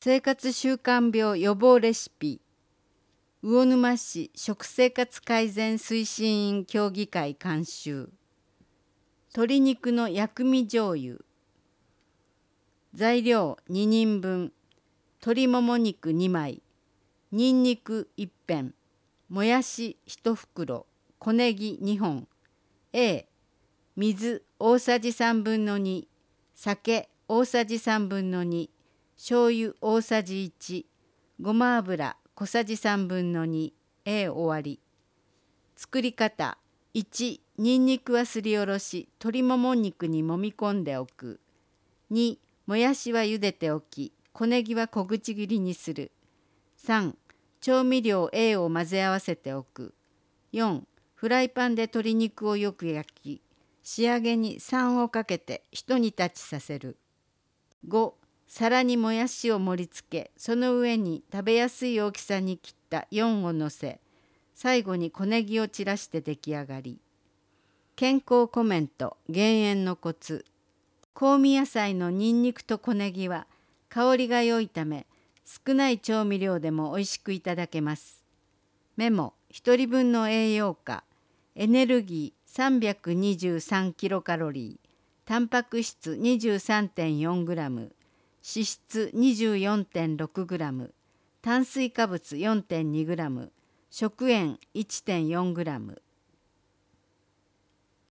生活習慣病予防レシピ。魚沼市食生活改善推進員協議会監修。鶏肉の薬味醤油。材料2人分。鶏もも肉2枚。にんにく1片。もやし1袋。小ネギ2本。A、水大さじ3分の2。酒大さじ3分の2。醤油大さじ1。ごま油小さじ3分の2。終わり。作り方。1、にんにくはすりおろし、鶏もも肉にもみ込んでおく。2、もやしは茹でておき、小ネギは小口切りにする。3、調味料 A を混ぜ合わせておく。4、フライパンで鶏肉をよく焼き、仕上げに酸をかけて一煮立ちさせる。5、皿にもやしを盛り付け、その上に食べやすい大きさに切った4をのせ、最後に小ネギを散らして出来上がり。健康コメント。減塩のコツ。香味野菜のにんにくと小ネギは香りが良いため、少ない調味料でも美味しくいただけます。メモ。1人分の栄養価。エネルギー323キロカロリー。タンパク質 23.4 グラム。脂質 24.6 グラム。炭水化物 4.2 グラム。食塩 1.4 グラム。